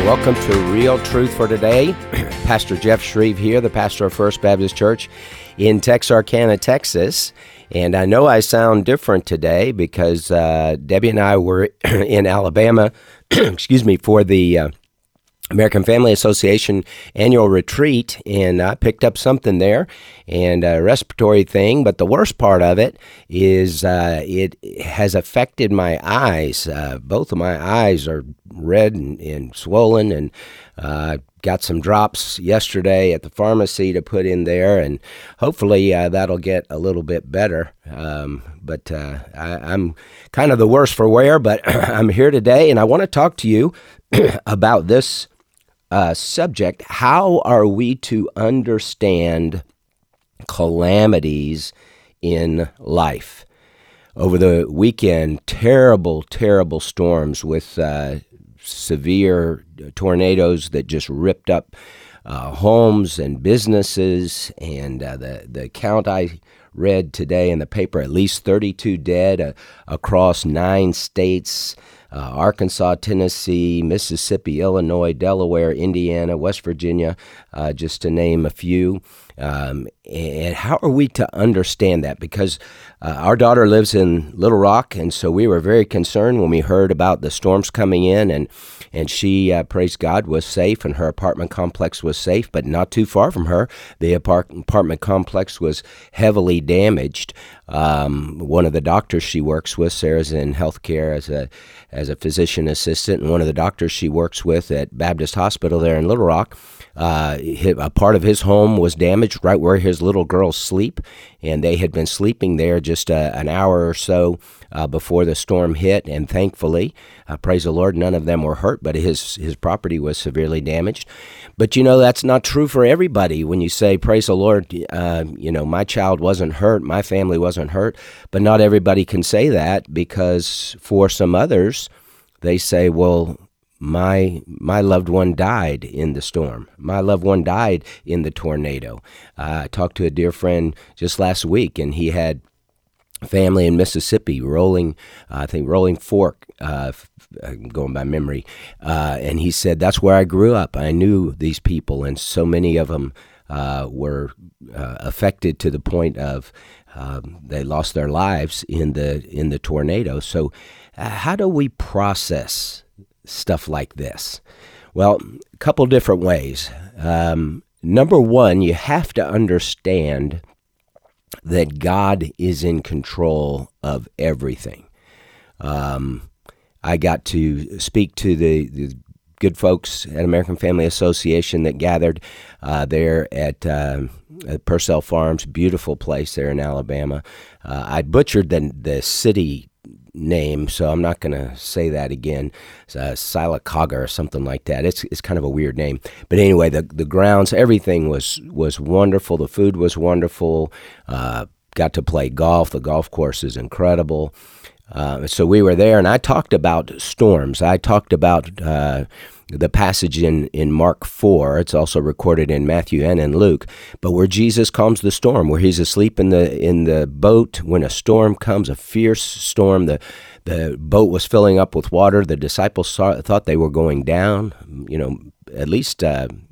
Welcome to Real Truth for Today. Pastor Jeff Shreve here, the pastor of First Baptist Church in Texarkana, Texas. And I know I sound different today because Debbie and I were in Alabama, for the American Family Association annual retreat, and I picked up something there, and a respiratory thing, but the worst part of it is it has affected my eyes. Both of my eyes are red and swollen, and got some drops yesterday at the pharmacy to put in there, and hopefully that'll get a little bit better. But I'm kind of the worse for wear, but I'm here today, and I want to talk to you about this subject. How are we to understand calamities in life? Over the weekend, terrible storms with severe tornadoes that just ripped up homes and businesses, and the count I read today in the paper, at least 32 dead across 9 states, Arkansas, Tennessee, Mississippi, Illinois, Delaware, Indiana, West Virginia, just to name a few. And how are we to understand that? Because our daughter lives in Little Rock, and so we were very concerned when we heard about the storms coming in, and she, praise God, was safe, and her apartment complex was safe, but not too far from her, the apartment complex was heavily damaged. One of the doctors she works with, Sarah's in healthcare as a physician assistant, and one of the doctors she works with at Baptist Hospital there in Little Rock, a part of his home was damaged right where his little girls sleep, and they had been sleeping there just an hour or so before the storm hit, and thankfully, praise the Lord, none of them were hurt, but his property was severely damaged. But that's not true for everybody. When you say, praise the Lord, my child wasn't hurt, my family wasn't hurt, but not everybody can say that, because for some others, they say, well, my loved one died in the storm. My loved one died in the tornado. I talked to a dear friend just last week, and he had family in Mississippi, Rolling Fork, going by memory, and he said, that's where I grew up. I knew these people, and so many of them were affected to the point of they lost their lives in the tornado. So how do we process stuff like this? Well, a couple different ways. Number one, you have to understand that God is in control of everything. I got to speak to the good folks at American Family Association that gathered there at Purcell Farms, beautiful place there in Alabama. I butchered the city name, so I'm not going to say that again. It's Sylacauga or something like that. It's kind of a weird name. But anyway, the grounds, everything was wonderful. The food was wonderful. Got to play golf. The golf course is incredible. So we were there, and I talked about storms. I talked about the passage in Mark 4. It's also recorded in Matthew and in Luke, but where Jesus calms the storm, where he's asleep in the boat when a storm comes, a fierce storm. The boat was filling up with water. The disciples thought they were going down. At least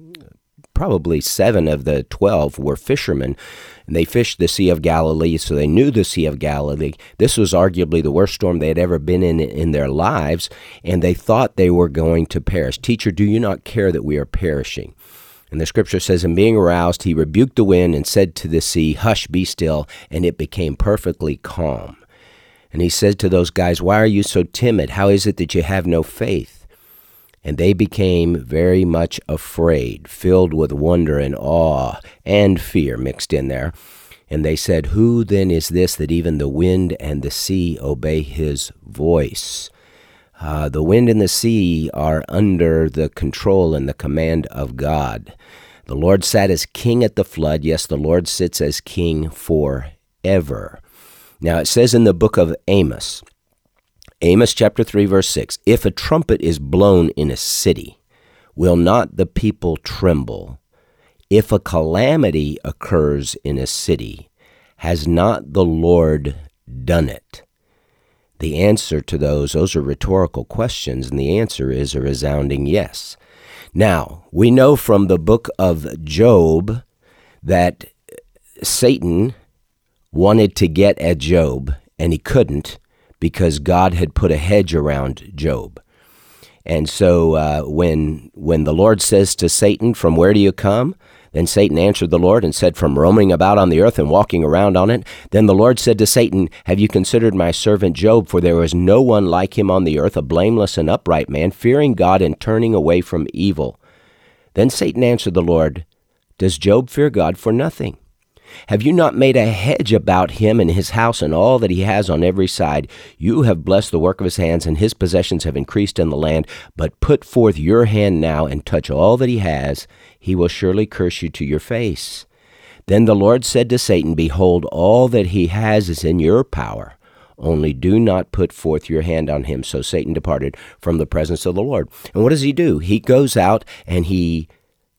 probably 7 of the 12 were fishermen, and they fished the Sea of Galilee, so they knew the Sea of Galilee. This was arguably the worst storm they had ever been in their lives, and they thought they were going to perish. Teacher, do you not care that we are perishing? And the scripture says, and being aroused, he rebuked the wind and said to the sea, hush, be still, and it became perfectly calm. And he said to those guys, why are you so timid? How is it that you have no faith? And they became very much afraid, filled with wonder and awe and fear mixed in there. And they said, who then is this that even the wind and the sea obey his voice? The wind and the sea are under the control and the command of God. The Lord sat as king at the flood. Yes, the Lord sits as king forever. Now, it says in the book of Amos chapter 3, verse 6, if a trumpet is blown in a city, will not the people tremble? If a calamity occurs in a city, has not the Lord done it? The answer to those are rhetorical questions, and the answer is a resounding yes. Now, we know from the book of Job that Satan wanted to get at Job, and he couldn't because God had put a hedge around Job. And so when the Lord says to Satan, "From where do you come?" Then Satan answered the Lord and said, "From roaming about on the earth and walking around on it." Then the Lord said to Satan, "Have you considered my servant Job? For there is no one like him on the earth, a blameless and upright man, fearing God and turning away from evil." Then Satan answered the Lord, "Does Job fear God for nothing? Have you not made a hedge about him and his house and all that he has on every side? You have blessed the work of his hands, and his possessions have increased in the land. But put forth your hand now and touch all that he has. He will surely curse you to your face." Then the Lord said to Satan, "Behold, all that he has is in your power. Only do not put forth your hand on him." So Satan departed from the presence of the Lord. And what does he do? He goes out and he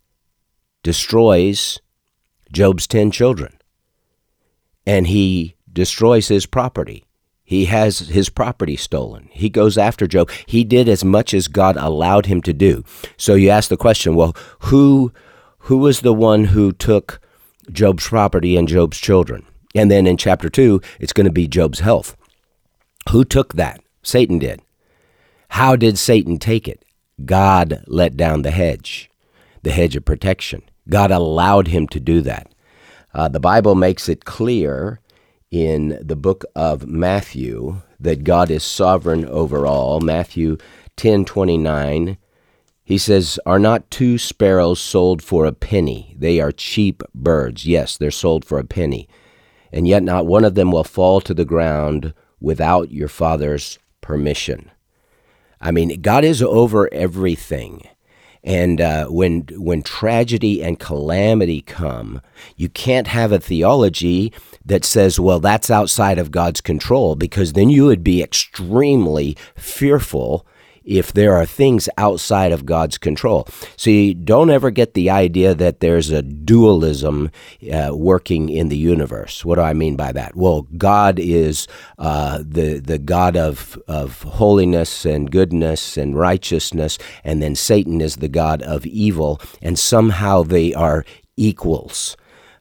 destroys Job's 10 children, and he destroys his property. He has his property stolen. He goes after Job. He did as much as God allowed him to do. So you ask the question, well, who was the one who took Job's property and Job's children? And then in chapter 2, it's going to be Job's health. Who took that? Satan did. How did Satan take it? God let down the hedge of protection. God allowed him to do that. The Bible makes it clear in the book of Matthew that God is sovereign over all. Matthew 10:29, he says, "Are not 2 sparrows sold for a penny? They are cheap birds." Yes, they're sold for a penny. "And yet not one of them will fall to the ground without your Father's permission." I mean, God is over everything. And when tragedy and calamity come, you can't have a theology that says, well, that's outside of God's control, because then you would be extremely fearful if there are things outside of God's control. See, don't ever get the idea that there's a dualism working in the universe. What do I mean by that? Well, God is the God of holiness and goodness and righteousness, and then Satan is the God of evil, and somehow they are equals.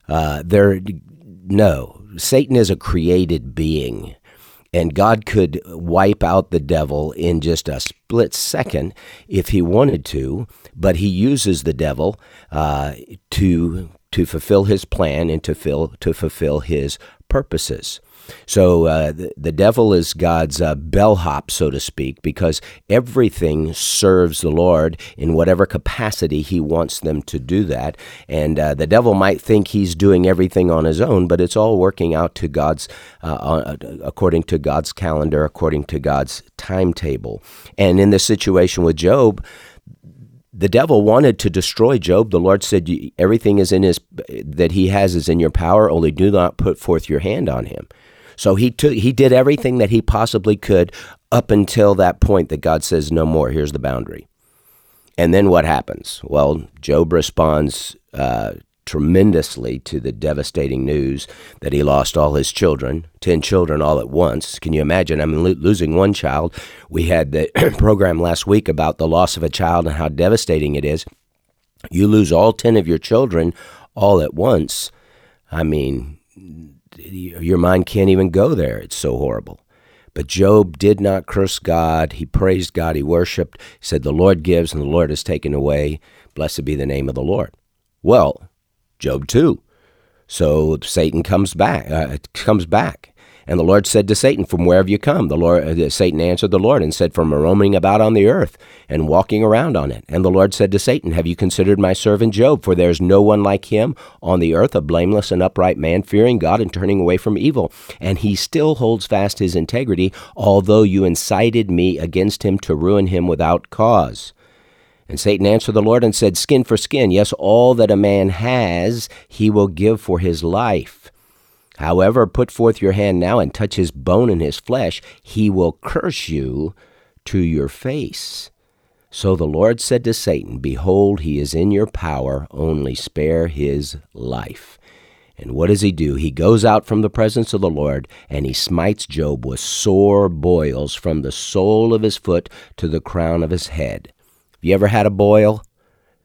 No, Satan is a created being. And God could wipe out the devil in just a split second if he wanted to, but he uses the devil to fulfill his plan and to fulfill his purposes. So the devil is God's bellhop, so to speak, because everything serves the Lord in whatever capacity he wants them to do that. And the devil might think he's doing everything on his own, but it's all working out to God's according to God's calendar, according to God's timetable. And in this situation with Job, the devil wanted to destroy Job. The Lord said, "Everything is that he has is in your power. Only do not put forth your hand on him." So he did everything that he possibly could up until that point that God says, "No more. Here's the boundary." And then what happens? Well, Job responds tremendously to the devastating news that he lost all his children, 10 children all at once. Can you imagine? I mean, losing one child. We had the program last week about the loss of a child and how devastating it is. You lose all 10 of your children all at once. I mean, your mind can't even go there. It's so horrible. But Job did not curse God. He praised God. He worshiped. He said, "The Lord gives and the Lord has taken away. Blessed be the name of the Lord." Well, Job too. So Satan comes back, and the Lord said to Satan, "From where have you come?" Satan answered the Lord and said, "From roaming about on the earth and walking around on it." And the Lord said to Satan, "Have you considered my servant Job? For there is no one like him on the earth, a blameless and upright man, fearing God and turning away from evil. And he still holds fast his integrity, although you incited me against him to ruin him without cause." And Satan answered the Lord and said, "Skin for skin, yes, all that a man has he will give for his life. However, put forth your hand now and touch his bone and his flesh. He will curse you to your face." So the Lord said to Satan, "Behold, he is in your power, only spare his life." And what does he do? He goes out from the presence of the Lord, and he smites Job with sore boils from the sole of his foot to the crown of his head. Have you ever had a boil?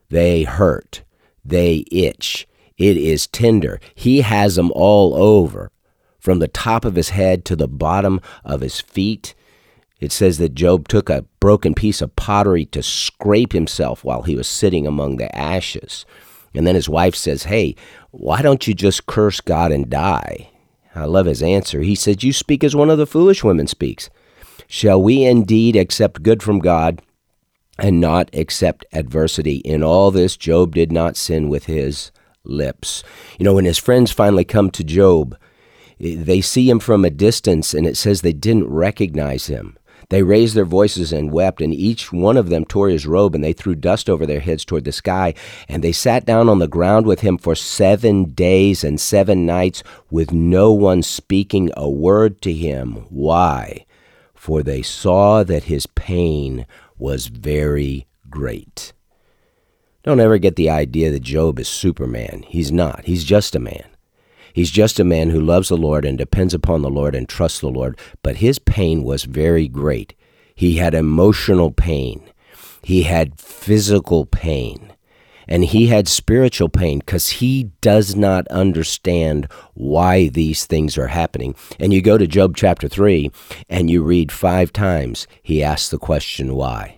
They hurt. They itch. It is tender. He has them all over, from the top of his head to the bottom of his feet. It says that Job took a broken piece of pottery to scrape himself while he was sitting among the ashes. And then his wife says, hey, why don't you just curse God and die? I love his answer. He said, you speak as one of the foolish women speaks. Shall we indeed accept good from God and not accept adversity? In all this, Job did not sin with his lips. When his friends finally come to Job, they see him from a distance, and it says they didn't recognize him. They raised their voices and wept, and each one of them tore his robe, and they threw dust over their heads toward the sky. And they sat down on the ground with him for 7 days and 7 nights, with no one speaking a word to him. Why? For they saw that his pain was very great. Don't ever get the idea that Job is Superman. He's not. He's just a man. He's just a man who loves the Lord and depends upon the Lord and trusts the Lord. But his pain was very great. He had emotional pain. He had physical pain. And he had spiritual pain because he does not understand why these things are happening. And you go to Job chapter 3 and you read 5 times, he asks the question, why?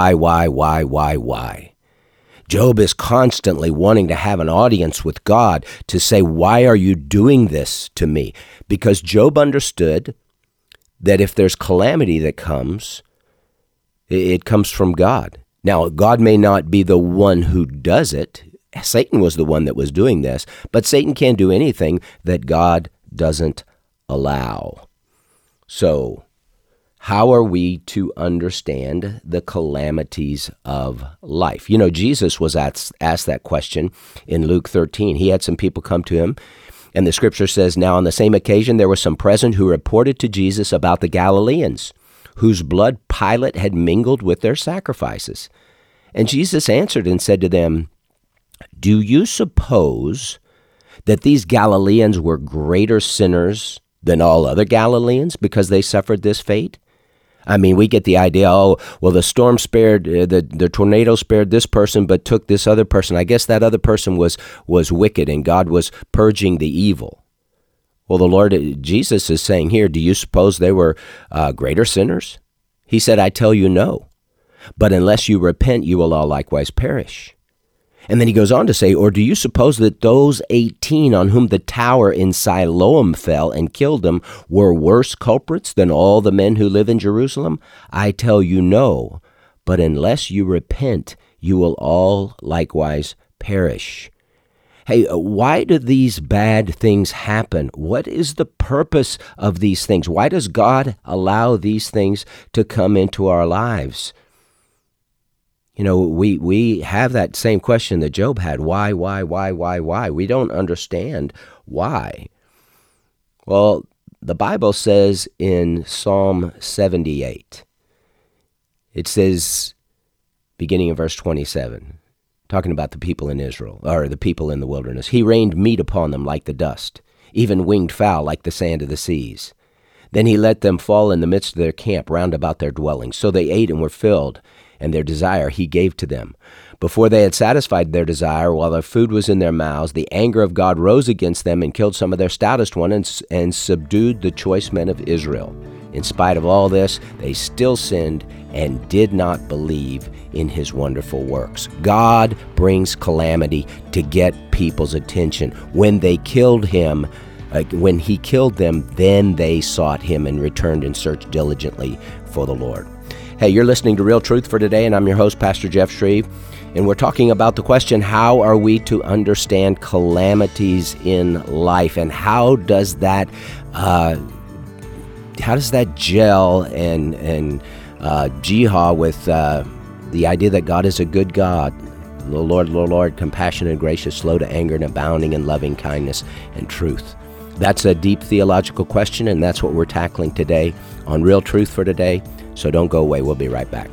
Why? Job is constantly wanting to have an audience with God to say, why are you doing this to me? Because Job understood that if there's calamity that comes, it comes from God. Now, God may not be the one who does it. Satan was the one that was doing this, but Satan can't do anything that God doesn't allow. So, how are we to understand the calamities of life? Jesus was asked that question in Luke 13. He had some people come to him, and the scripture says, now on the same occasion there were some present who reported to Jesus about the Galileans, whose blood Pilate had mingled with their sacrifices. And Jesus answered and said to them, do you suppose that these Galileans were greater sinners than all other Galileans because they suffered this fate? I mean, we get the idea, the storm spared, the tornado spared this person, but took this other person. I guess that other person was wicked, and God was purging the evil. Well, the Lord, Jesus is saying here, do you suppose they were greater sinners? He said, I tell you no. But unless you repent, you will all likewise perish. And then he goes on to say, or do you suppose that those 18 on whom the tower in Siloam fell and killed them were worse culprits than all the men who live in Jerusalem? I tell you no. But unless you repent, you will all likewise perish. Hey, why do these bad things happen? What is the purpose of these things? Why does God allow these things to come into our lives? We have that same question that Job had. Why? We don't understand why. Well, the Bible says in Psalm 78, it says, beginning in verse 27, talking about the people in Israel, or the people in the wilderness, he rained meat upon them like the dust, even winged fowl like the sand of the seas. Then he let them fall in the midst of their camp round about their dwellings. So they ate and were filled, and their desire he gave to them. Before they had satisfied their desire, while their food was in their mouths, the anger of God rose against them and killed some of their stoutest ones and subdued the choice men of Israel. In spite of all this, they still sinned and did not believe in his wonderful works. God brings calamity to get people's attention. When they killed him, when he killed them, then they sought him and returned and searched diligently for the Lord. Hey, you're listening to Real Truth for Today, and I'm your host, Pastor Jeff Shreve, and we're talking about the question, how are we to understand calamities in life, and how does that gel and jihad with the idea that God is a good God, the Lord, compassionate and gracious, slow to anger and abounding in loving kindness and truth. That's a deep theological question, and that's what we're tackling today on Real Truth for Today. So don't go away. We'll be right back.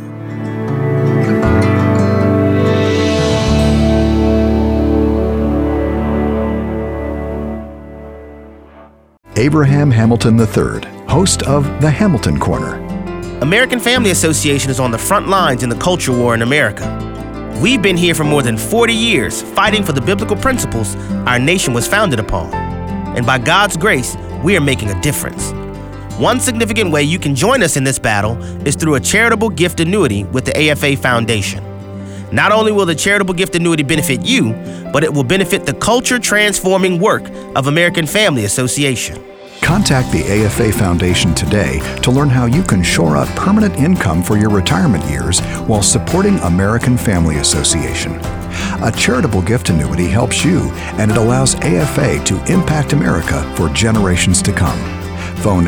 Abraham Hamilton III, host of The Hamilton Corner. American Family Association is on the front lines in the culture war in America. We've been here for more than 40 years, fighting for the biblical principles our nation was founded upon. And by God's grace, we are making a difference. One significant way you can join us in this battle is through a charitable gift annuity with the AFA Foundation. Not only will the charitable gift annuity benefit you, but it will benefit the culture-transforming work of American Family Association. Contact the AFA Foundation today to learn how you can shore up permanent income for your retirement years while supporting American Family Association. A charitable gift annuity helps you, and it allows AFA to impact America for generations to come. Phone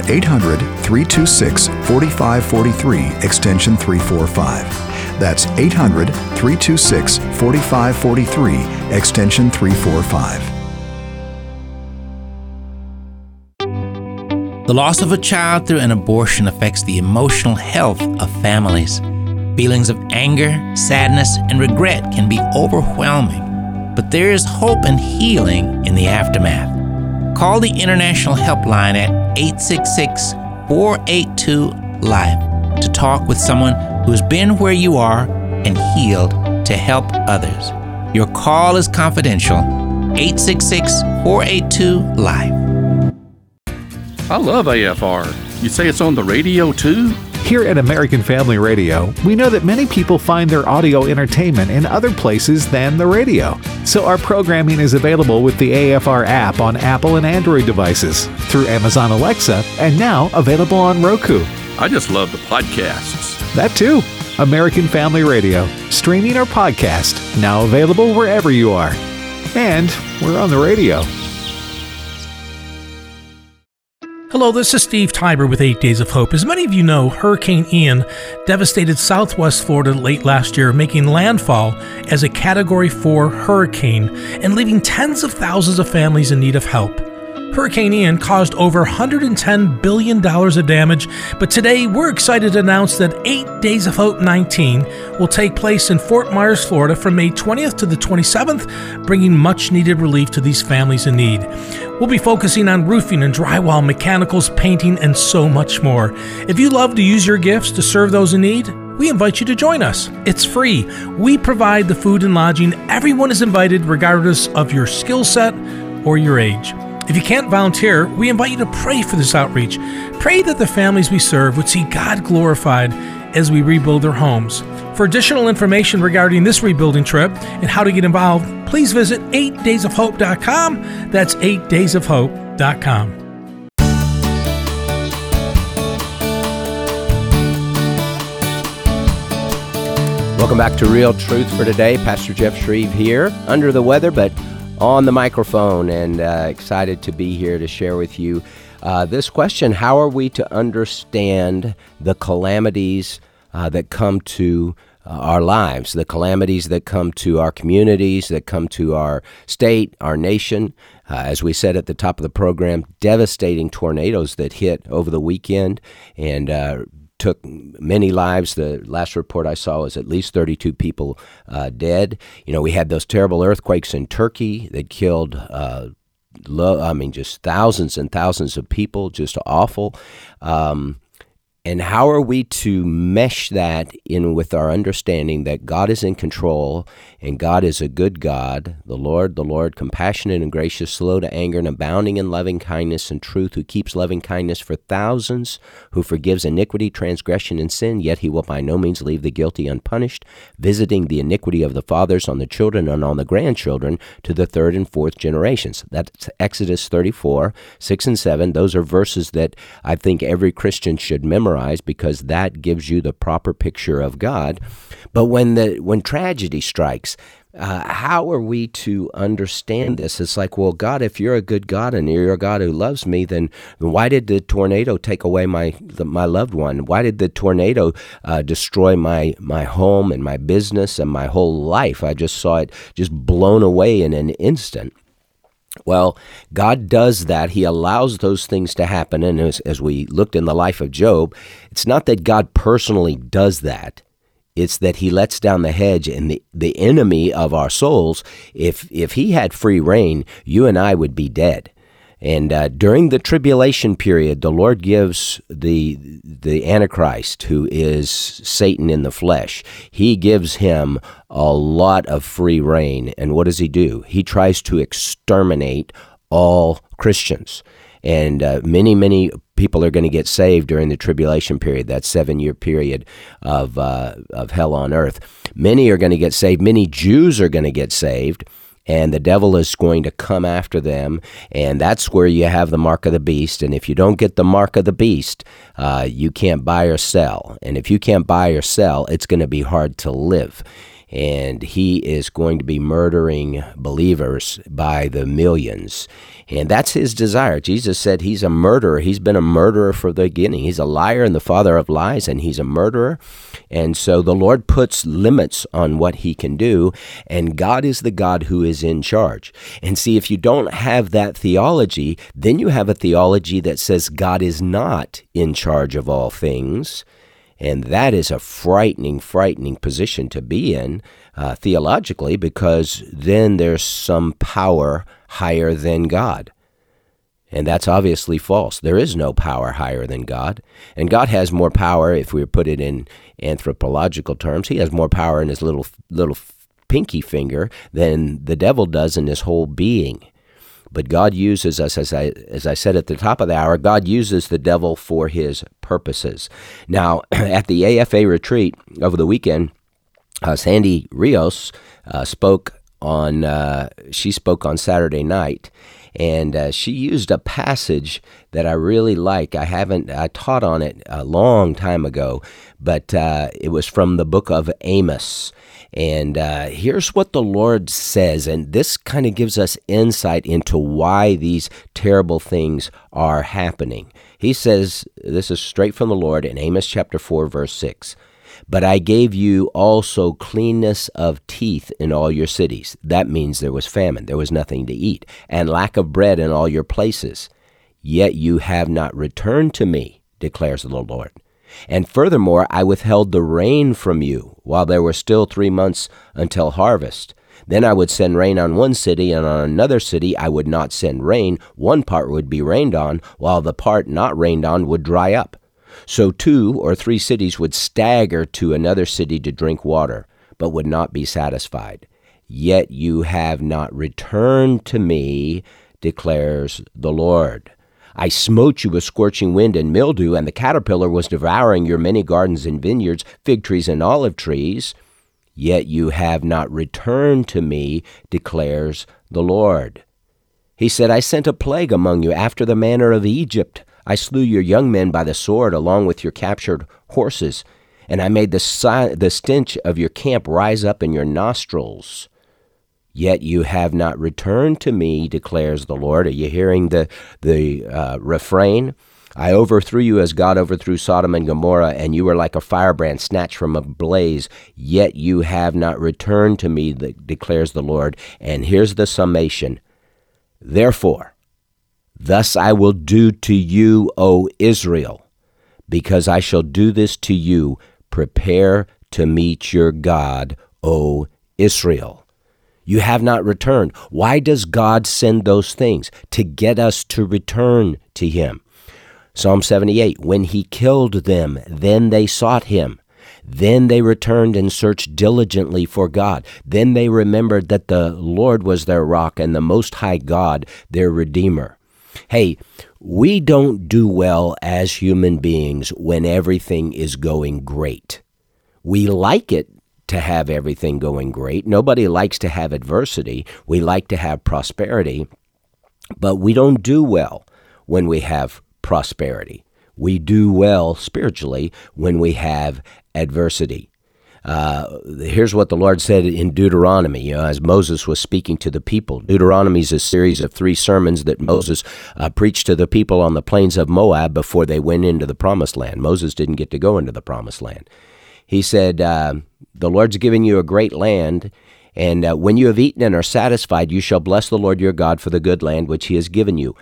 800-326-4543, extension 345. That's 800-326-4543, extension 345. The loss of a child through an abortion affects the emotional health of families. Feelings of anger, sadness, and regret can be overwhelming, but there is hope and healing in the aftermath. Call the International Helpline at 866-482-LIFE to talk with someone who has been where you are and healed to help others. Your call is confidential. 866-482-LIFE. I love AFR. You say it's on the radio too? Here at American Family Radio, we know that many people find their audio entertainment in other places than the radio. So our programming is available with the AFR app on Apple and Android devices, through Amazon Alexa, and now available on Roku. I just love the podcasts. That too. American Family Radio, streaming our podcast, now available wherever you are. And we're on the radio. Hello, this is Steve Tiber with 8 Days of Hope. As many of you know, Hurricane Ian devastated southwest Florida late last year, making landfall as a Category 4 hurricane and leaving tens of thousands of families in need of help. Hurricane Ian caused over $110 billion of damage, but today we're excited to announce that 8 Days of Hope 19 will take place in Fort Myers, Florida from May 20th to the 27th, bringing much needed relief to these families in need. We'll be focusing on roofing and drywall, mechanicals, painting, and so much more. If you love to use your gifts to serve those in need, we invite you to join us. It's free. We provide the food and lodging. Everyone is invited regardless of your skill set or your age. If you can't volunteer, we invite you to pray for this outreach. Pray that the families we serve would see God glorified as we rebuild their homes. For additional information regarding this rebuilding trip and how to get involved, please visit 8daysofhope.com. That's 8daysofhope.com. Welcome back to Real Truth for today. Pastor Jeff Shreve here, under the weather, but on the microphone, and excited to be here to share with you this question: how are we to understand the calamities that come to our lives, the calamities that come to our communities, that come to our state, our nation? As we said at the top of the program, devastating tornadoes that hit over the weekend and took many lives. The last report I saw was at least 32 people dead. You know, we had those terrible earthquakes in Turkey that killed just thousands and thousands of people, just awful. And how are we to mesh that in with our understanding that God is in control and God is a good God, the Lord, compassionate and gracious, slow to anger and abounding in loving kindness and truth, who keeps loving kindness for thousands, who forgives iniquity, transgression, and sin, yet he will by no means leave the guilty unpunished, visiting the iniquity of the fathers on the children and on the grandchildren to the third and fourth generations. That's Exodus 34, 6 and 7. Those are verses that I think every Christian should memorize, because that gives you the proper picture of God. But when tragedy strikes, how are we to understand this? It's like, well, God, if you're a good God and you're a God who loves me, then why did the tornado take away my loved one? Why did the tornado destroy my home and my business and my whole life? I just saw it just blown away in an instant. Well, God does that. He allows those things to happen. And as we looked in the life of Job, it's not that God personally does that. It's that he lets down the hedge, and the enemy of our souls, if he had free reign, you and I would be dead. And during the tribulation period, the Lord gives the Antichrist, who is Satan in the flesh, he gives him a lot of free rein. And what does he do? He tries to exterminate all Christians. And many people are going to get saved during the tribulation period, that 7-year period of hell on earth. Many are going to get saved. Many Jews are going to get saved. And the devil is going to come after them, and that's where you have the mark of the beast. And if you don't get the mark of the beast, you can't buy or sell. And if you can't buy or sell, it's going to be hard to live. And he is going to be murdering believers by the millions. And that's his desire. Jesus said he's a murderer. He's been a murderer from the beginning. He's a liar and the father of lies, and he's a murderer. And so the Lord puts limits on what he can do, and God is the God who is in charge. And see, if you don't have that theology, then you have a theology that says God is not in charge of all things. And that is a frightening position to be in theologically, because then there's some power higher than God. And that's obviously false. There is no power higher than God. And God has more power, if we put it in anthropological terms, he has more power in his little pinky finger than the devil does in his whole being. But God uses us, as I said at the top of the hour, God uses the devil for his purposes. Now, at the AFA retreat over the weekend, Sandy Rios spoke on Saturday night, and she used a passage that I really like. I taught on it a long time ago, but it was from the book of Amos. And here's what the Lord says, and this kind of gives us insight into why these terrible things are happening. He says, this is straight from the Lord in Amos chapter 4, verse 6. But I gave you also cleanness of teeth in all your cities. That means there was famine, there was nothing to eat, and lack of bread in all your places. Yet you have not returned to me, declares the Lord. And furthermore, I withheld the rain from you while there were still 3 months until harvest. Then I would send rain on one city, and on another city I would not send rain. One part would be rained on, while the part not rained on would dry up. So 2 or 3 cities would stagger to another city to drink water, but would not be satisfied. Yet you have not returned to me, declares the Lord. I smote you with scorching wind and mildew, and the caterpillar was devouring your many gardens and vineyards, fig trees and olive trees. Yet you have not returned to me, declares the Lord. He said, I sent a plague among you after the manner of Egypt. I slew your young men by the sword along with your captured horses, and I made the stench of your camp rise up in your nostrils. Yet you have not returned to me, declares the Lord. Are you hearing the refrain? I overthrew you as God overthrew Sodom and Gomorrah, and you were like a firebrand snatched from a blaze. Yet you have not returned to me, declares the Lord. And here's the summation. Therefore, thus I will do to you, O Israel, because I shall do this to you. Prepare to meet your God, O Israel. You have not returned. Why does God send those things? To get us to return to him. Psalm 78, when he killed them, then they sought him. Then they returned and searched diligently for God. Then they remembered that the Lord was their rock and the Most High God, their Redeemer. Hey, we don't do well as human beings when everything is going great. We like it to have everything going great. Nobody likes to have adversity. We like to have prosperity, but we don't do well when we have prosperity. We do well spiritually when we have adversity. Here's what the Lord said in Deuteronomy, as Moses was speaking to the people. Deuteronomy is a series of 3 sermons that Moses preached to the people on the plains of Moab before they went into the promised land. Moses didn't get to go into the promised land. He said, the Lord's giving you a great land, and when you have eaten and are satisfied, you shall bless the Lord your God for the good land which he has given you.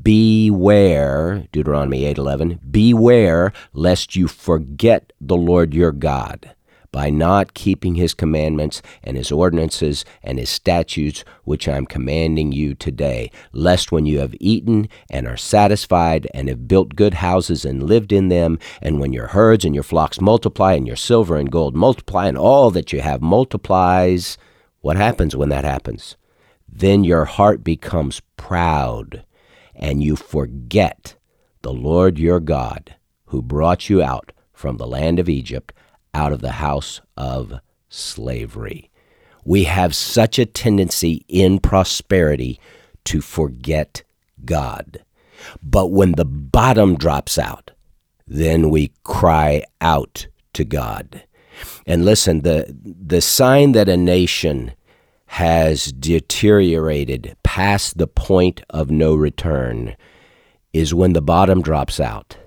Beware, Deuteronomy 8:11, beware lest you forget the Lord your God by not keeping his commandments and his ordinances and his statutes, which I am commanding you today, lest when you have eaten and are satisfied and have built good houses and lived in them, and when your herds and your flocks multiply and your silver and gold multiply and all that you have multiplies, what happens when that happens? Then your heart becomes proud and you forget the Lord your God, who brought you out from the land of Egypt, out of the house of slavery. We have such a tendency in prosperity to forget God. But when the bottom drops out, then we cry out to God. And listen, the sign that a nation has deteriorated past the point of no return is when the bottom drops out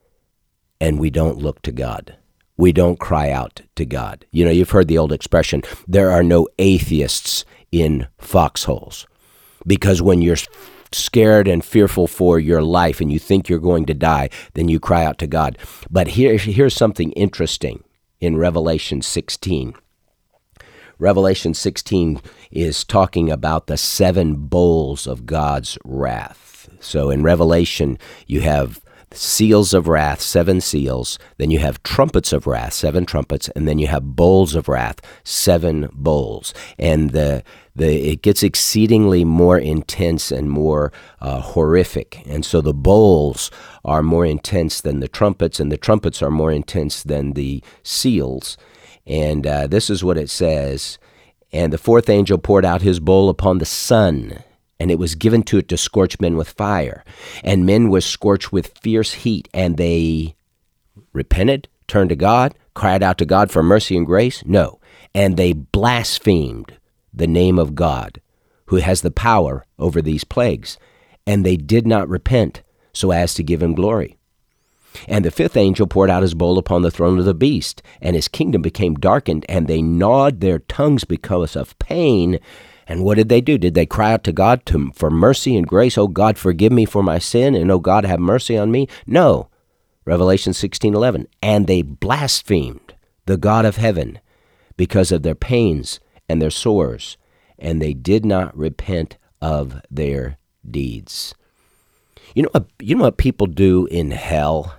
and we don't look to God. We don't cry out to God. You know, you've heard the old expression, there are no atheists in foxholes. Because when you're scared and fearful for your life and you think you're going to die, then you cry out to God. But here's something interesting in Revelation 16. Revelation 16 is talking about the 7 bowls of God's wrath. So in Revelation, you have seals of wrath, 7 seals, then you have trumpets of wrath, 7 trumpets, and then you have bowls of wrath, 7 bowls. And it gets exceedingly more intense and more horrific. And so the bowls are more intense than the trumpets, and the trumpets are more intense than the seals. And this is what it says, "And the 4th angel poured out his bowl upon the sun, and it was given to it to scorch men with fire. And men were scorched with fierce heat, and they repented, turned to God, cried out to God for mercy and grace? No. And they blasphemed the name of God, who has the power over these plagues. And they did not repent so as to give him glory. And the 5th angel poured out his bowl upon the throne of the beast, and his kingdom became darkened, and they gnawed their tongues because of pain. And what did they do? Did they cry out to God for mercy and grace? Oh, God, forgive me for my sin, and oh, God, have mercy on me? No. Revelation 16:11. And they blasphemed the God of heaven because of their pains and their sores, and they did not repent of their deeds. You know what people do in hell?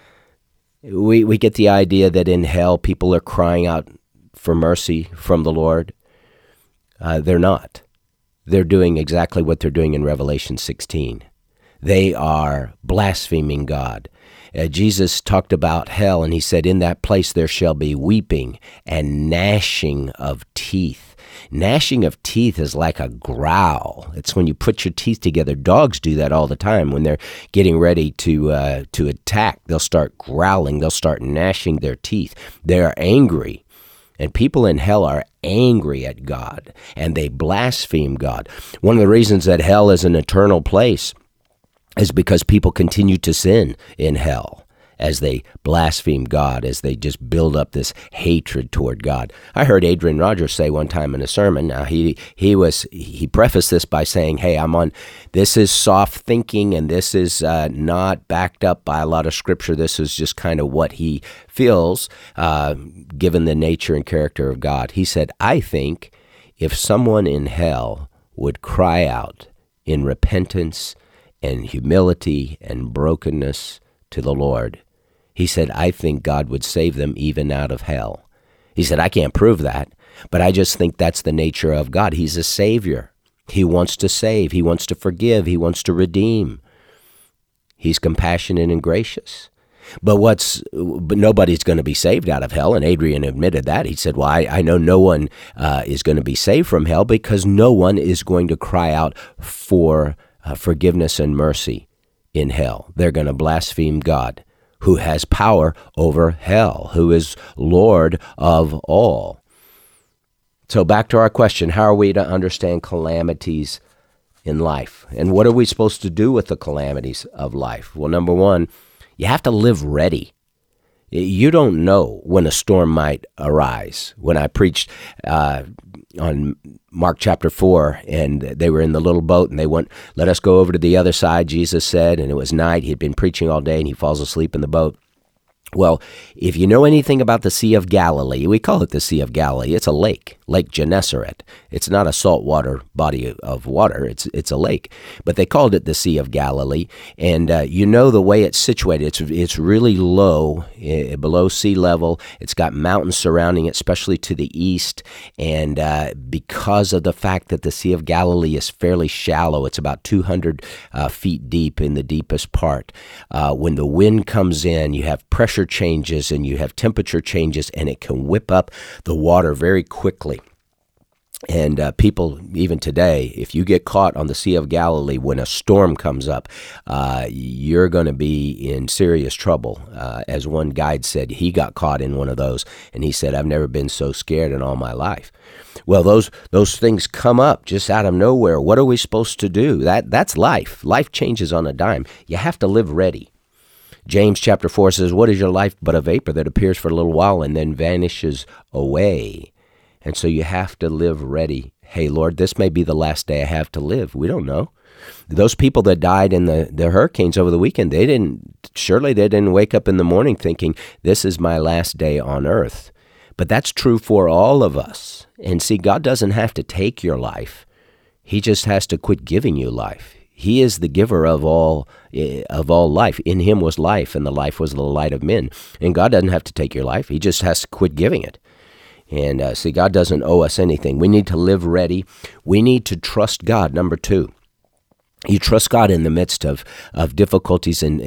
We get the idea that in hell people are crying out for mercy from the Lord. They're not. They're doing exactly what they're doing in Revelation 16. They are blaspheming God. Jesus talked about hell, and he said, in that place there shall be weeping and gnashing of teeth. Gnashing of teeth is like a growl. It's when you put your teeth together. Dogs do that all the time. When they're getting ready to attack, they'll start growling. They'll start gnashing their teeth. They're angry. And people in hell are angry at God, and they blaspheme God. One of the reasons that hell is an eternal place is because people continue to sin in hell as they blaspheme God, as they just build up this hatred toward God. I heard Adrian Rogers say one time in a sermon, now he prefaced this by saying, hey, this is soft thinking, and this is not backed up by a lot of scripture. This is just kind of what he feels, given the nature and character of God. He said, I think if someone in hell would cry out in repentance and humility and brokenness to the Lord, he said, I think God would save them even out of hell. He said, I can't prove that, but I just think that's the nature of God. He's a Savior. He wants to save. He wants to forgive. He wants to redeem. He's compassionate and gracious. But nobody's going to be saved out of hell, and Adrian admitted that. He said, well, I know no one is going to be saved from hell because no one is going to cry out for forgiveness and mercy in hell. They're going to blaspheme God, who has power over hell, who is Lord of all. So back to our question, how are we to understand calamities in life? And what are we supposed to do with the calamities of life? Well, number one, you have to live ready. You don't know when a storm might arise. When I preached on Mark chapter 4, and they were in the little boat, and they went, let us go over to the other side, Jesus said, and it was night. He'd been preaching all day, and he falls asleep in the boat. Well, if you know anything about the Sea of Galilee, we call it the Sea of Galilee. It's a lake, Lake Gennesaret. It's not a saltwater body of water. It's a lake. But they called it the Sea of Galilee. And you know the way it's situated. It's really low, below sea level. It's got mountains surrounding it, especially to the east. And because of the fact that the Sea of Galilee is fairly shallow, it's about 200 feet deep in the deepest part. When the wind comes in, you have pressure changes and you have temperature changes, and it can whip up the water very quickly. And people, even today, if you get caught on the Sea of Galilee when a storm comes up, you're going to be in serious trouble. As one guide said, he got caught in one of those, and he said, "I've never been so scared in all my life." Well, those things come up just out of nowhere. What are we supposed to do? That's life. Life changes on a dime. You have to live ready. James chapter 4 says, "What is your life but a vapor that appears for a little while and then vanishes away?" And so you have to live ready. Hey, Lord, this may be the last day I have to live. We don't know. Those people that died in the hurricanes over the weekend, they didn't wake up in the morning thinking, this is my last day on earth. But that's true for all of us. And see, God doesn't have to take your life. He just has to quit giving you life. He is the giver of all life. In him was life, and the life was the light of men. And God doesn't have to take your life. He just has to quit giving it. And see, God doesn't owe us anything. We need to live ready. We need to trust God. Number 2, you trust God in the midst of difficulties and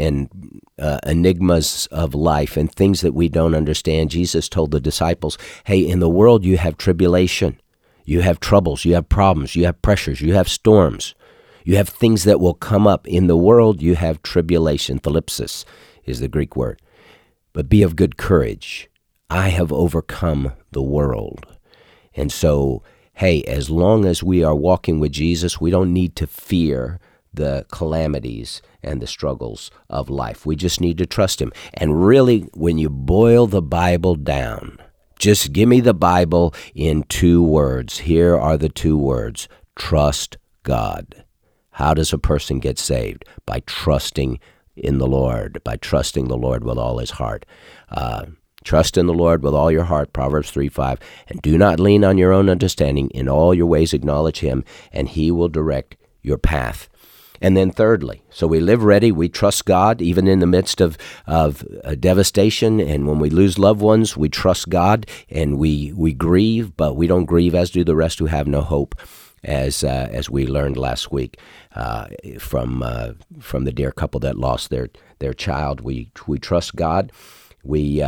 enigmas of life and things that we don't understand. Jesus told the disciples, hey, in the world you have tribulation. You have troubles. You have problems. You have pressures. You have storms. You have things that will come up. In the world, you have tribulation. Thlipsis is the Greek word. But be of good courage. I have overcome the world. And so, hey, as long as we are walking with Jesus, we don't need to fear the calamities and the struggles of life. We just need to trust him. And really, when you boil the Bible down, just give me the Bible in 2 words. Here are the 2 words. Trust God. How does a person get saved? By trusting in the Lord, by trusting the Lord with all his heart. Trust in the Lord with all your heart, Proverbs 3:5, and do not lean on your own understanding. In all your ways acknowledge him, and he will direct your path. And then thirdly, so we live ready, we trust God, even in the midst of devastation, and when we lose loved ones, we trust God, and we grieve, but we don't grieve as do the rest who have no hope. As we learned last week from the dear couple that lost their child, we trust God. We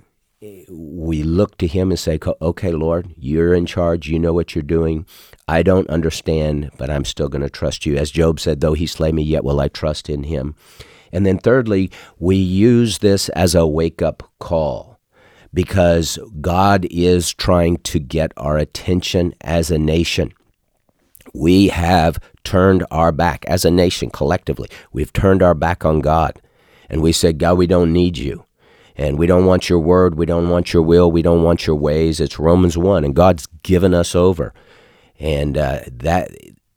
look to him and say, okay, Lord, you're in charge. You know what you're doing. I don't understand, but I'm still going to trust you. As Job said, though he slay me, yet will I trust in him. And then thirdly, we use this as a wake-up call, because God is trying to get our attention as a nation. We have turned our back as a nation collectively. We've turned our back on God. And we said, God, we don't need you. And we don't want your word. We don't want your will. We don't want your ways. It's Romans 1. And God's given us over. And that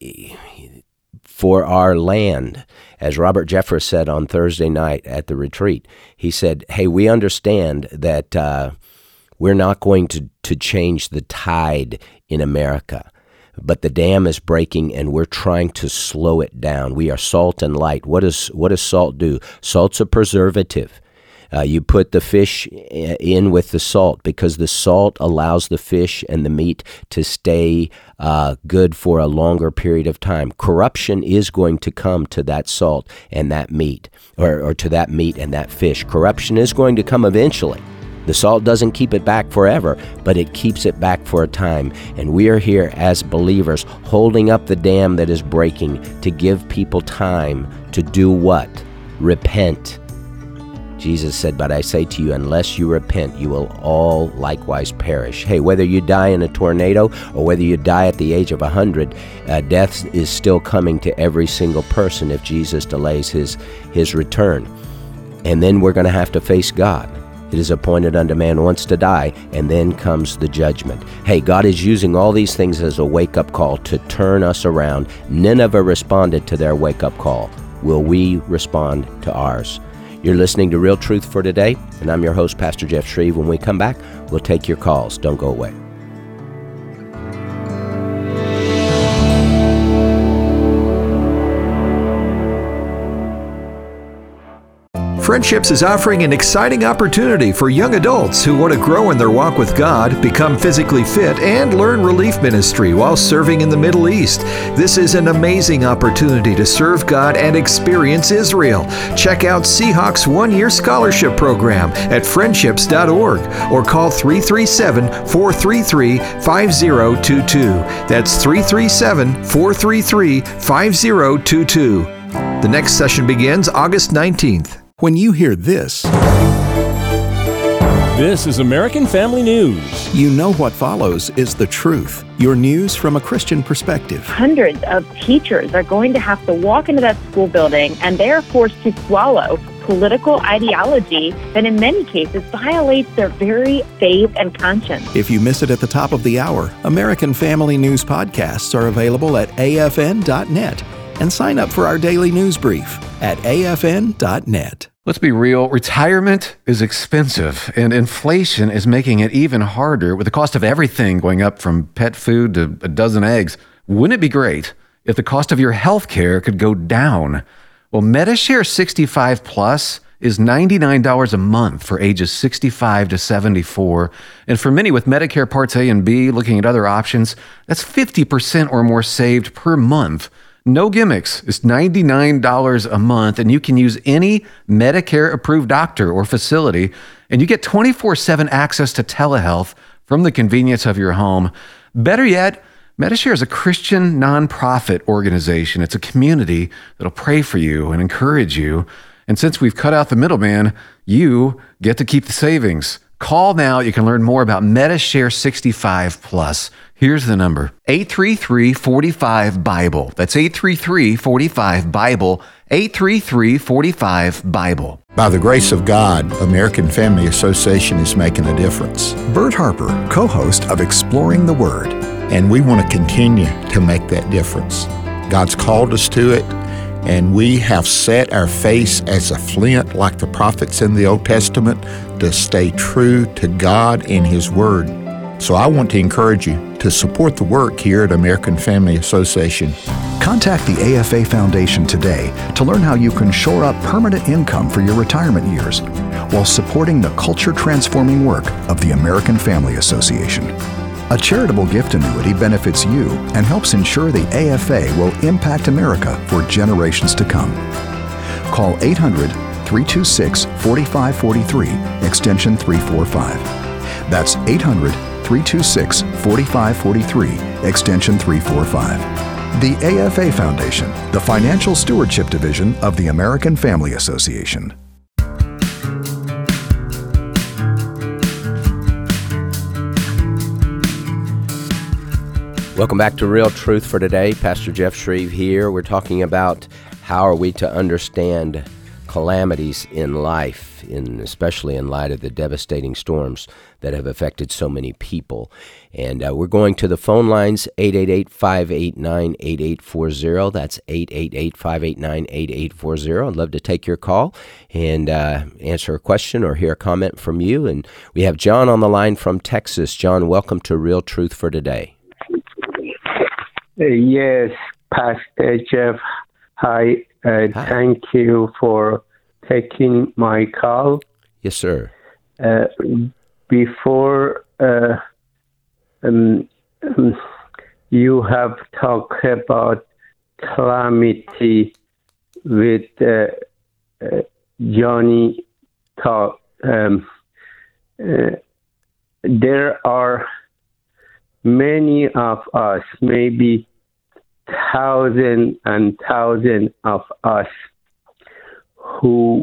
for our land, as Robert Jeffress said on Thursday night at the retreat, he said, hey, we understand that we're not going to change the tide in America. But the dam is breaking, and we're trying to slow it down. We are salt and light. What does salt do? Salt's a preservative. You put the fish in with the salt because the salt allows the fish and the meat to stay good for a longer period of time. Corruption is going to come to that salt and that meat, or to that meat and that fish. Corruption is going to come eventually. The salt doesn't keep it back forever, but it keeps it back for a time. And we are here as believers holding up the dam that is breaking to give people time to do what? Repent. Jesus said, but I say to you, unless you repent, you will all likewise perish. Hey, whether you die in a tornado or whether you die at the age of 100, death is still coming to every single person if Jesus delays his return. And then we're going to have to face God. It is appointed unto man once to die, and then comes the judgment. Hey, God is using all these things as a wake-up call to turn us around. Nineveh responded to their wake-up call. Will we respond to ours? You're listening to Real Truth for Today, and I'm your host, Pastor Jeff Shreve. When we come back, we'll take your calls. Don't go away. Friendships is offering an exciting opportunity for young adults who want to grow in their walk with God, become physically fit, and learn relief ministry while serving in the Middle East. This is an amazing opportunity to serve God and experience Israel. Check out Seahawks one-year scholarship program at friendships.org or call 337-433-5022. That's 337-433-5022. The next session begins August 19th. When you hear this is American Family News. You know what follows is the truth. Your news from a Christian perspective. Hundreds of teachers are going to have to walk into that school building, and they are forced to swallow political ideology that in many cases violates their very faith and conscience. If you miss it at the top of the hour, American Family News podcasts are available at afn.net. And sign up for our daily news brief at afn.net. Let's be real, retirement is expensive, and inflation is making it even harder with the cost of everything going up from pet food to a dozen eggs. Wouldn't it be great if the cost of your health care could go down? Well, Medishare 65 Plus is $99 a month for ages 65 to 74. And for many with Medicare Parts A and B looking at other options, that's 50% or more saved per month. No gimmicks. It's $99 a month, and you can use any Medicare-approved doctor or facility, and you get 24/7 access to telehealth from the convenience of your home. Better yet, Medishare is a Christian nonprofit organization. It's a community that'll pray for you and encourage you. And since we've cut out the middleman, you get to keep the savings. Call now. You can learn more about Medishare 65 Plus. Here's the number, 833-45-BIBLE. That's 833-45-BIBLE, 833-45-BIBLE. By the grace of God, American Family Association is making a difference. Bert Harper, co-host of Exploring the Word. And we want to continue to make that difference. God's called us to it, and we have set our face as a flint like the prophets in the Old Testament to stay true to God and His Word. So I want to encourage you to support the work here at American Family Association. Contact the AFA Foundation today to learn how you can shore up permanent income for your retirement years while supporting the culture-transforming work of the American Family Association. A charitable gift annuity benefits you and helps ensure the AFA will impact America for generations to come. Call 800-326-4543, extension 345. That's 800-326-4543, extension 345. The AFA Foundation, the Financial Stewardship Division of the American Family Association. Welcome back to Real Truth for Today. Pastor Jeff Shreve here. We're talking about how are we to understand calamities in life, especially in light of the devastating storms that have affected so many people. And we're going to the phone lines, 888-589-8840. That's 888-589-8840. I'd love to take your call and answer a question or hear a comment from you. And we have John on the line from Texas. John, welcome to Real Truth for Today. Yes, Pastor Jeff. Hi. Thank you for taking my call. Yes, sir. Before you have talked about calamity with Johnny talk. There are many of us, maybe thousands and thousands of us, who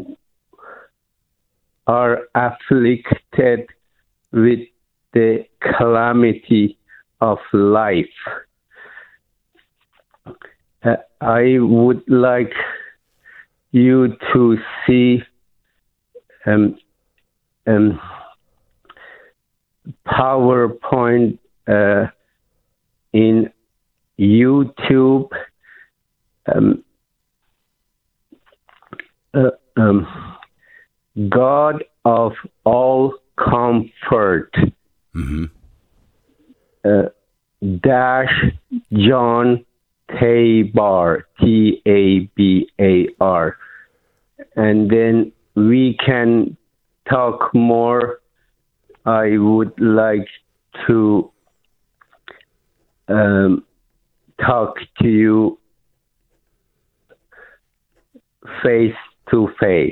are afflicted with the calamity of life. I would like you to see PowerPoint in YouTube. God of all comfort, dash John Tabar, Tabar. And then we can talk more. I would like to talk to you face to face.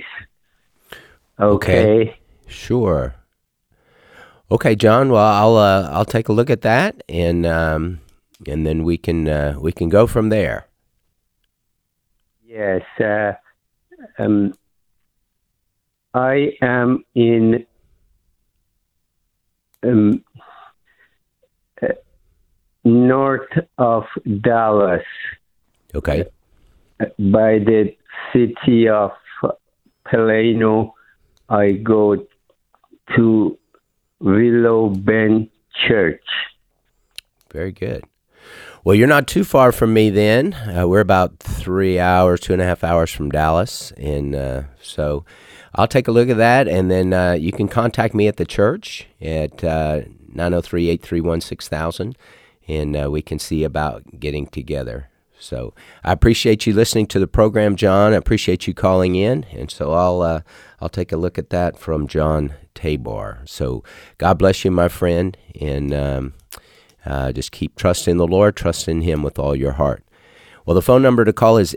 Okay. Sure. Okay, John. Well, I'll take a look at that, and then we can go from there. Yes. I am in north of Dallas. Okay. By the city of Plano. I go to Willow Bend Church. Very good. Well, you're not too far from me then. We're about 3 hours, 2.5 hours from Dallas. And so I'll take a look at that, and then you can contact me at the church at 903-831-6000, and we can see about getting together. So I appreciate you listening to the program, John. I appreciate you calling in, and so I'll take a look at that from John Tabar. So God bless you, my friend, and just keep trusting the Lord, trust in Him with all your heart. Well, the phone number to call is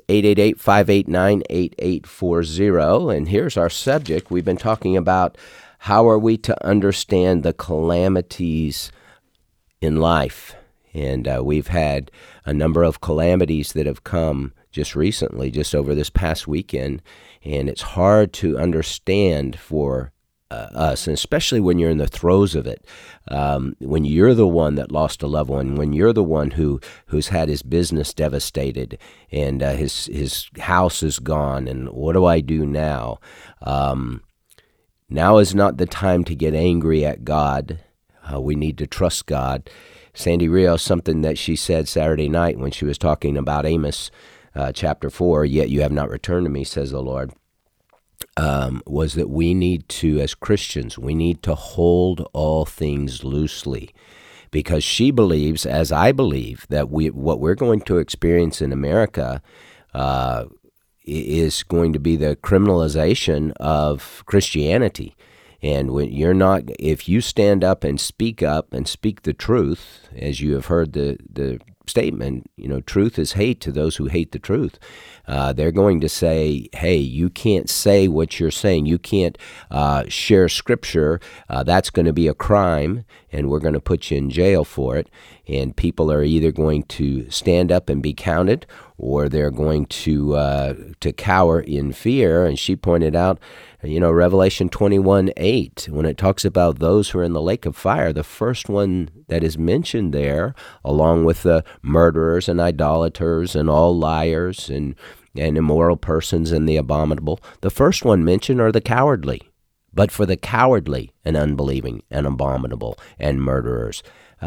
888-589-8840, and here's our subject. We've been talking about how are we to understand the calamities in life. And we've had a number of calamities that have come just recently, just over this past weekend, and it's hard to understand for us, and especially when you're in the throes of it, when you're the one that lost a loved one, when you're the one who's had his business devastated, and his house is gone, and what do I do now? Now is not the time to get angry at God. We need to trust God. Sandy Rios, something that she said Saturday night when she was talking about Amos chapter 4, yet you have not returned to me, says the Lord, was that we need to, as Christians, we need to hold all things loosely, because she believes, as I believe, that what we're going to experience in America is going to be the criminalization of Christianity. And when if you stand up and speak the truth, as you have heard the statement, truth is hate to those who hate the truth. They're going to say, hey, you can't say what you're saying. You can't share scripture. That's going to be a crime, and we're going to put you in jail for it. And people are either going to stand up and be counted, or they're going to cower in fear. And she pointed out, Revelation 21:8, when it talks about those who are in the lake of fire, the first one that is mentioned there, along with the murderers and idolaters and all liars and immoral persons and the abominable, the first one mentioned are the cowardly. But for the cowardly and unbelieving and abominable and murderers,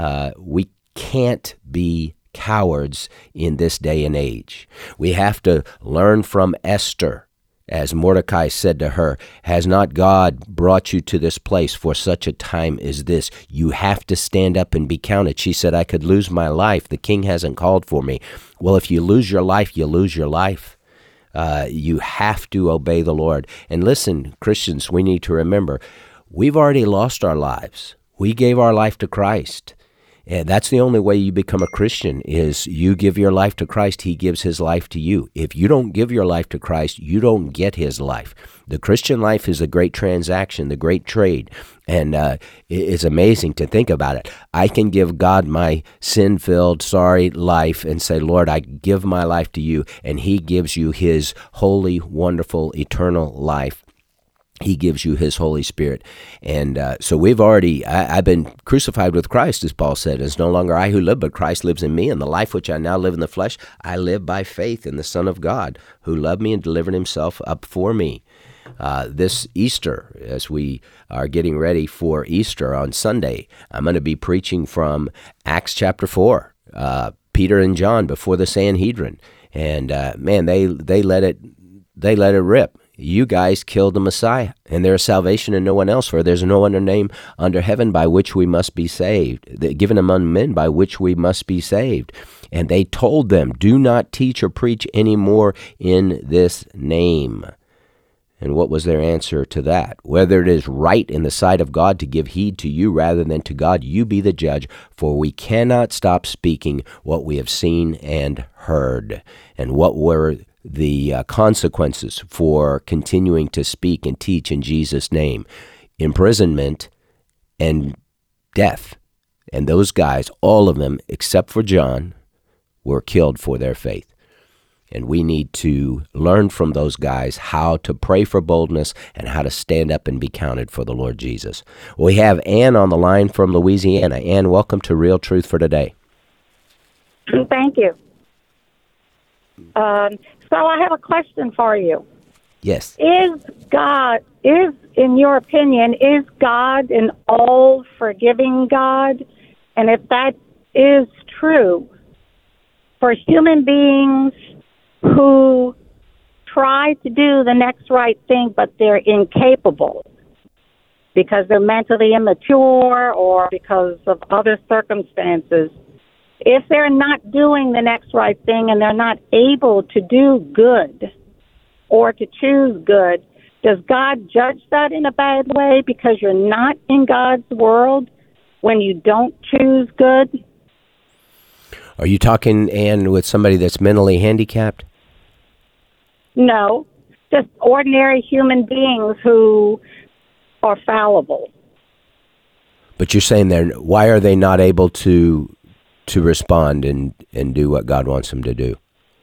we can't be cowards in this day and age. We have to learn from Esther. As Mordecai said to her, has not God brought you to this place for such a time as this? You have to stand up and be counted. She said, I could lose my life. The king hasn't called for me. Well, if you lose your life, you lose your life. You have to obey the Lord. And listen, Christians, we need to remember, we've already lost our lives. We gave our life to Christ. And that's the only way you become a Christian, is you give your life to Christ, He gives His life to you. If you don't give your life to Christ, you don't get His life. The Christian life is a great transaction, the great trade, and it's amazing to think about it. I can give God my sin-filled, sorry life and say, Lord, I give my life to you, and He gives you His holy, wonderful, eternal life. He gives you His Holy Spirit. And so I've been crucified with Christ, as Paul said. It's no longer I who live, but Christ lives in me. And the life which I now live in the flesh, I live by faith in the Son of God, who loved me and delivered Himself up for me. This Easter, as we are getting ready for Easter on Sunday, I'm going to be preaching from Acts chapter 4, Peter and John before the Sanhedrin. And man, they let it rip. you guys killed the Messiah, and there is salvation in no one else, for there's no other name under heaven by which we must be saved, given among men by which we must be saved. And they told them, do not teach or preach anymore in this name. And what was their answer to that? Whether it is right in the sight of God to give heed to you rather than to God, you be the judge, for we cannot stop speaking what we have seen and heard. And what were the consequences for continuing to speak and teach in Jesus' name? Imprisonment and death. And those guys, all of them, except for John, were killed for their faith. And we need to learn from those guys how to pray for boldness and how to stand up and be counted for the Lord Jesus. We have Ann on the line from Louisiana. Ann, welcome to Real Truth for Today. Thank you. So I have a question for you. Yes. In your opinion, is God an all-forgiving God? And if that is true, for human beings who try to do the next right thing, but they're incapable because they're mentally immature or because of other circumstances, if they're not doing the next right thing and they're not able to do good or to choose good, does God judge that in a bad way because you're not in God's world when you don't choose good? Are you talking, Ann, with somebody that's mentally handicapped? No, just ordinary human beings who are fallible. But you're saying why are they not able to respond and do what God wants them to do?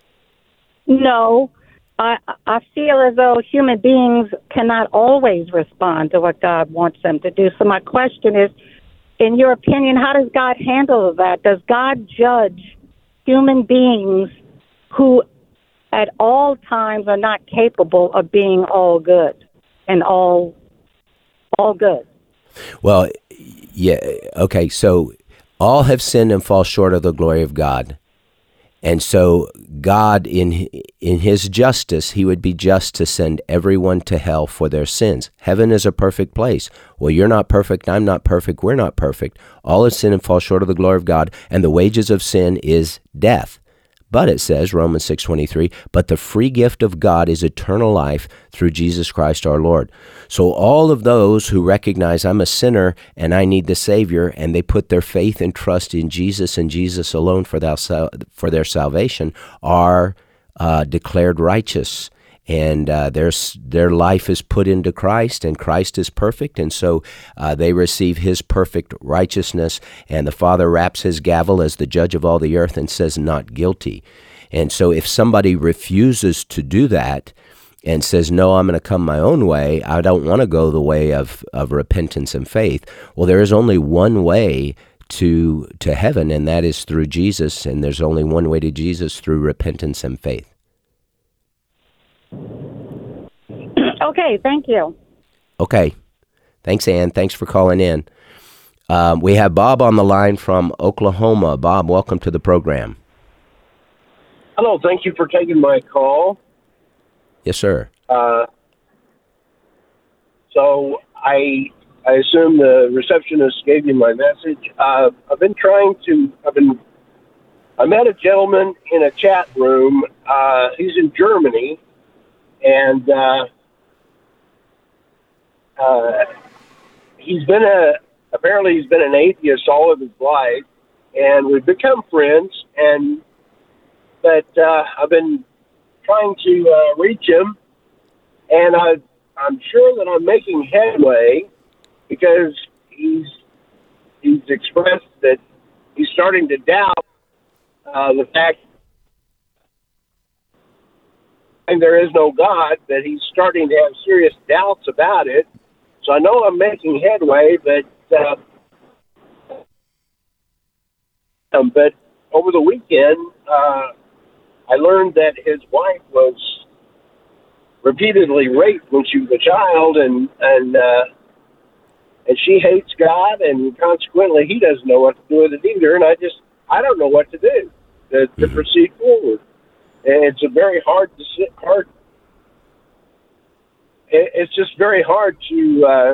No, I feel as though human beings cannot always respond to what God wants them to do. So my question is, in your opinion, how does God handle that? Does God judge human beings who at all times are not capable of being all good and all good? Well, yeah, okay, so all have sinned and fall short of the glory of God. And so God, in his justice, he would be just to send everyone to hell for their sins. Heaven is a perfect place. Well, you're not perfect, I'm not perfect, we're not perfect. All have sinned and fall short of the glory of God, and the wages of sin is death. But it says, Romans 6:23, but the free gift of God is eternal life through Jesus Christ our Lord. So all of those who recognize I'm a sinner and I need the Savior, and they put their faith and trust in Jesus and Jesus alone for their salvation, are declared righteous. And their life is put into Christ, and Christ is perfect, and so they receive his perfect righteousness, and the Father raps his gavel as the judge of all the earth and says, not guilty. And so if somebody refuses to do that and says, no, I'm going to come my own way, I don't want to go the way of repentance and faith, well, there is only one way to heaven, and that is through Jesus, and there's only one way to Jesus, through repentance and faith. Okay, thank you. Okay. Thanks, Ann. Thanks for calling in. We have Bob on the line from Oklahoma. Bob, welcome to the program. Hello, thank you for taking my call. Yes, sir. So I assume the receptionist gave you my message. I met a gentleman in a chat room. He's in Germany. And he's been an atheist all of his life, and we've become friends. But I've been trying to reach him, and I'm sure that I'm making headway because he's expressed that he's starting to doubt the fact. And there is no God, that he's starting to have serious doubts about it. So I know I'm making headway, but over the weekend, I learned that his wife was repeatedly raped when she was a child, and she hates God, and consequently he doesn't know what to do with it either. And I don't know what to do to proceed forward. And it's a very hard it's just very hard to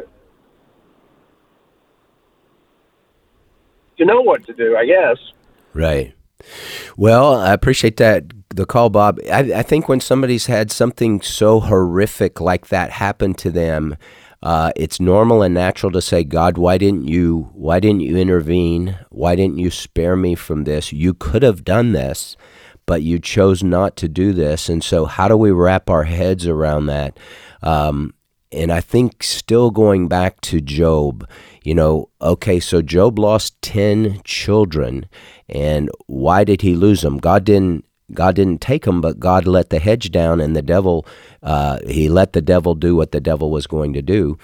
know what to do, I guess. Right. Well, I appreciate the call, Bob. I think when somebody's had something so horrific like that happen to them, it's normal and natural to say, God, why didn't you intervene? Why didn't you spare me from this? You could have done this, but you chose not to do this. And so how do we wrap our heads around that? And I think still going back to Job, okay, so Job lost 10 children, and why did he lose them? God didn't take them, but God let the hedge down, and he let the devil do what the devil was going to do.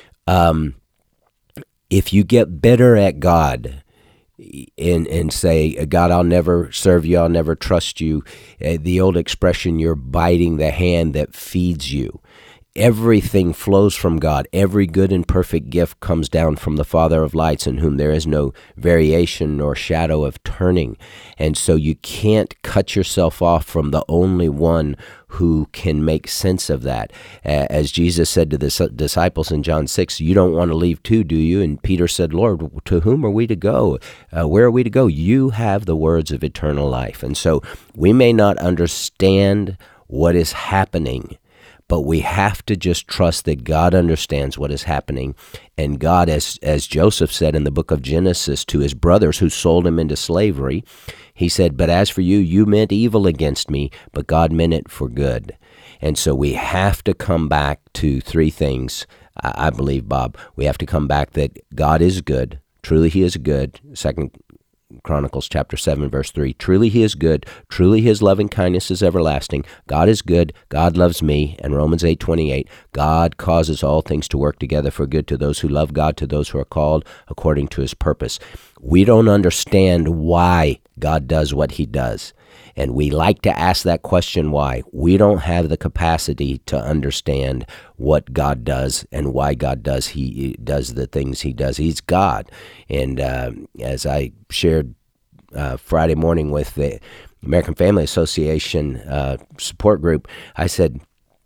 If you get bitter at God and say, God, I'll never serve you, I'll never trust you, the old expression, you're biting the hand that feeds you. Everything flows from God. Every good and perfect gift comes down from the Father of lights, in whom there is no variation nor shadow of turning. And so you can't cut yourself off from the only one who can make sense of that. As Jesus said to the disciples in John 6, you don't want to leave too, do you? And Peter said, Lord, to whom are we to go? Where are we to go? You have the words of eternal life. And so we may not understand what is happening, but we have to just trust that God understands what is happening. And God, as Joseph said in the book of Genesis to his brothers who sold him into slavery, he said, but as for you, you meant evil against me, but God meant it for good. And so we have to come back to three things, I believe, Bob. We have to come back that God is good. Truly he is good. 2 Chronicles chapter 7, verse 3. Truly he is good. Truly his loving kindness is everlasting. God is good. God loves me. And Romans 8:28. God causes all things to work together for good to those who love God, to those who are called according to his purpose. We don't understand why God does what he does. And we like to ask that question, why? We don't have the capacity to understand what God does and why God does. He does the things he does. He's God. And as I shared Friday morning with the American Family Association support group, I said,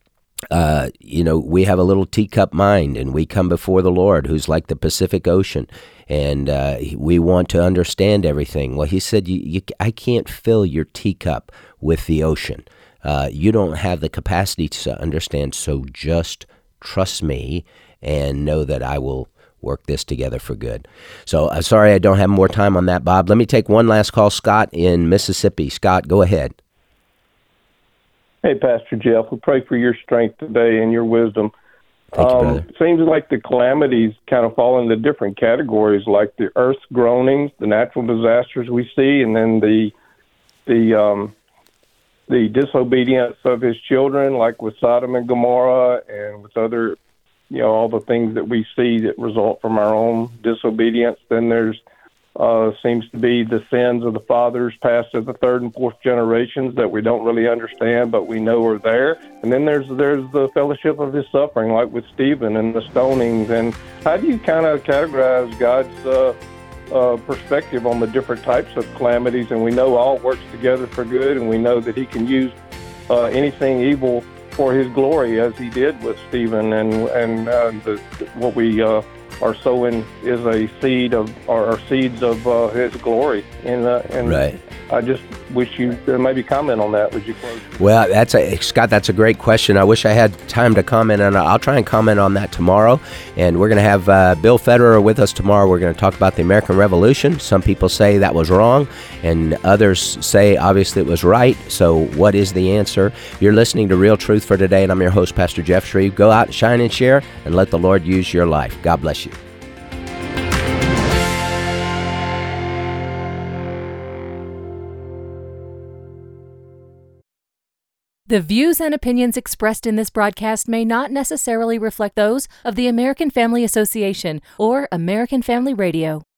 we have a little teacup mind, and we come before the Lord, who's like the Pacific Ocean, and we want to understand everything. Well, he said, I can't fill your teacup with the ocean. You don't have the capacity to understand, so just trust me and know that I will work this together for good. So sorry I don't have more time on that, Bob. Let me take one last call. Scott in Mississippi. Scott, go ahead. Hey, Pastor Jeff, we pray for your strength today and your wisdom. Thank you, brother. Seems like the calamities kind of fall into different categories, like the earth's groanings, the natural disasters we see, and then the disobedience of his children, like with Sodom and Gomorrah, and with other, all the things that we see that result from our own disobedience. Then there's seems to be the sins of the fathers passed to the third and fourth generations that we don't really understand, but we know are there. And then there's the fellowship of his suffering, like with Stephen and the stonings. And how do you kind of categorize God's perspective on the different types of calamities? And we know all works together for good, and we know that he can use anything evil for his glory, as he did with Stephen. And what we are sowing is a seed of, or seeds of his glory. And right. I just wish you maybe comment on that. Would you close? Well, Scott, that's a great question. I wish I had time to comment on it. I'll try and comment on that tomorrow. And we're going to have Bill Federer with us tomorrow. We're going to talk about the American Revolution. Some people say that was wrong, and others say obviously it was right. So what is the answer? You're listening to Real Truth for Today, and I'm your host, Pastor Jeff Shreve. Go out, shine and share, and let the Lord use your life. God bless you. The views and opinions expressed in this broadcast may not necessarily reflect those of the American Family Association or American Family Radio.